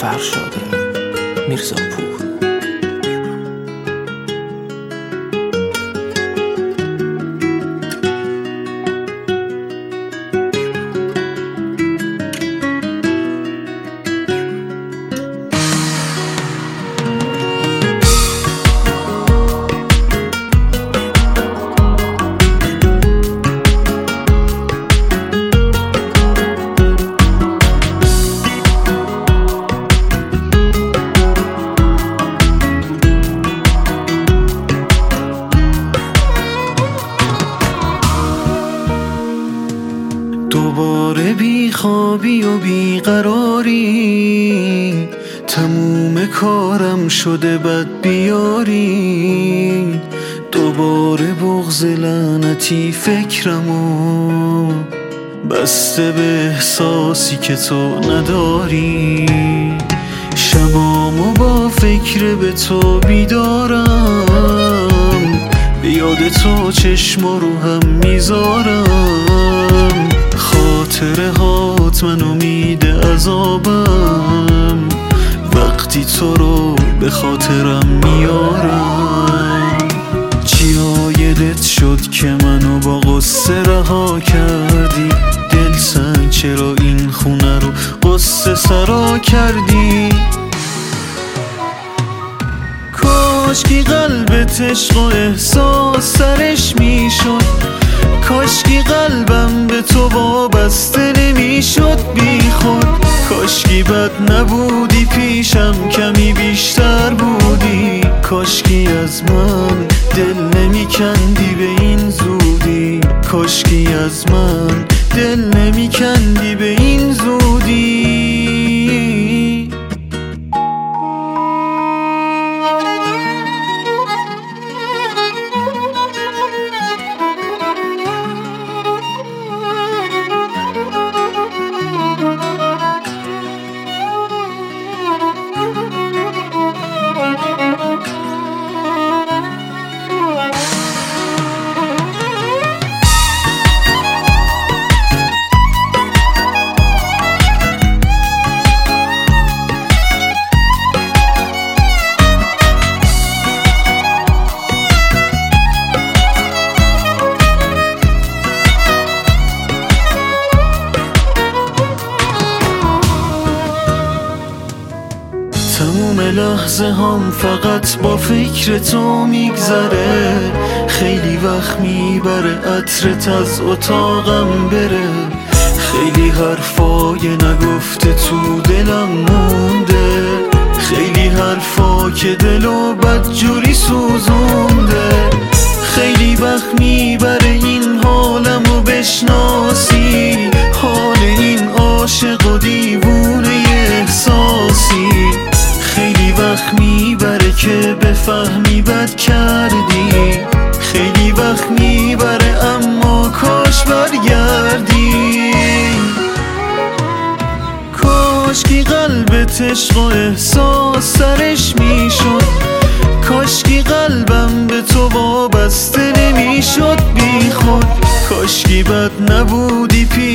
فرشاده میرزاپور. دوباره بی خوابی و بیقراری، تموم کارم شده بد بیاری. دوباره بغض لعنتی فکرمو بسته به احساسی که تو نداری. شبامو با فکر به تو بیدارم، به یاد تو چشما رو هم میذارم. خاطره هات من امید عذابم، وقتی تو رو به خاطرم میارم. چیا یادت شد که منو با غصه رها کردی؟ دلتنگ چرا این خونه رو غصه سرا کردی؟ کاشکی قلبت عشق و احساس سرش میشد، کاشکی قلبم به تو وابسته نمیشد بی خود. کاشکی بد نبودی پیشم کمی بیشتر بودی، کاشکی از من دل نمیکندی به این زودی. کاشکی از من دل نمیکندی به این زودی. تموم لحظه هم فقط با فکر تو میگذره. خیلی وقت میبره عطرت از اتاقم بره. خیلی حرفای نگفته تو دلم مونده، خیلی حرفا که دلو بدجوری سوزونده. خیلی وقت میبره این حالمو بشناسی، حال این عاشق و دیوونه احساسی. خیلی وقت میبره که بفهمی بد کردی، خیلی وقت میبره اما کاش برگردی. کاشکی قلبت عشق و احساس سرش میشد، کاشکی قلبم به تو وابسته نمیشد بی خود. کاشکی بد نبودی